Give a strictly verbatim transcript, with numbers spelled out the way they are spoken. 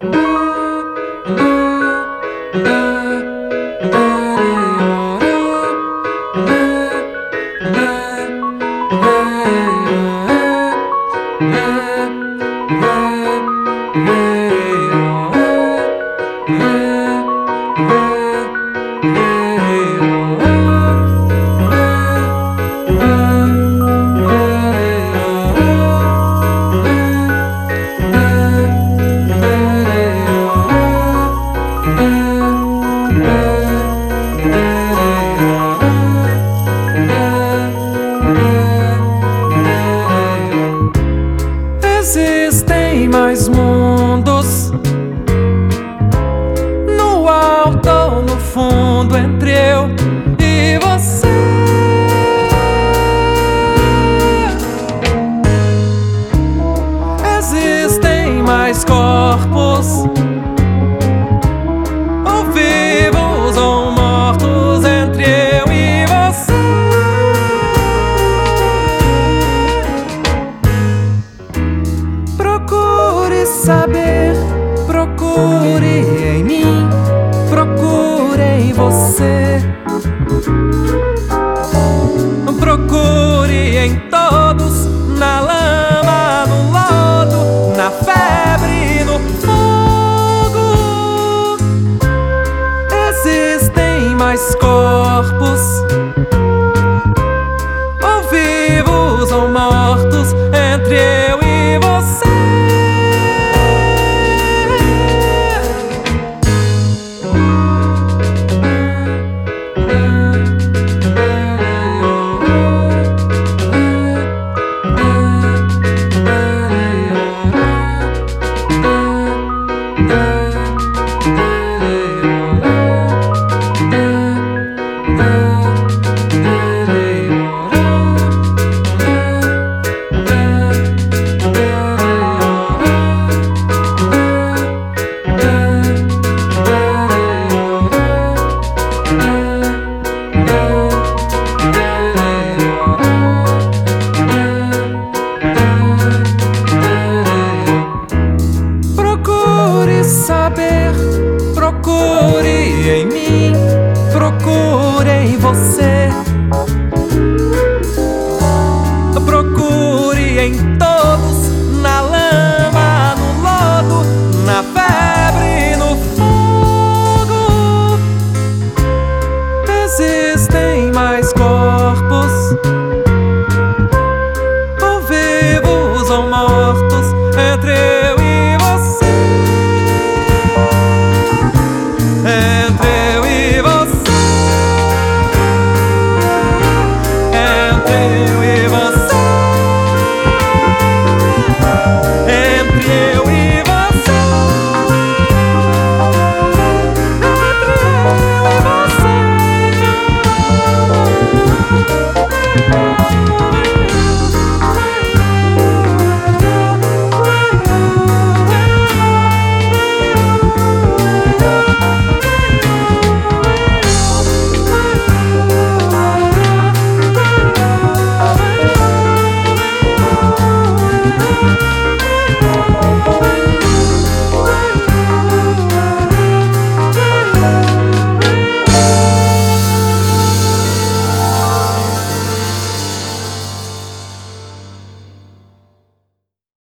Existem mais mundos, no alto ou no fundo, entre eu e você. Existem mais corpos, ou vivos ou mortos, entre eu e você. Procure saber, procure em mim, procure em você. Procure em todos, na lama, no lodo, na febre, no fogo. Existem mais corpos, ou vivos ou mortos, entre eu e você. Procure saber, procure em mim, procure em você.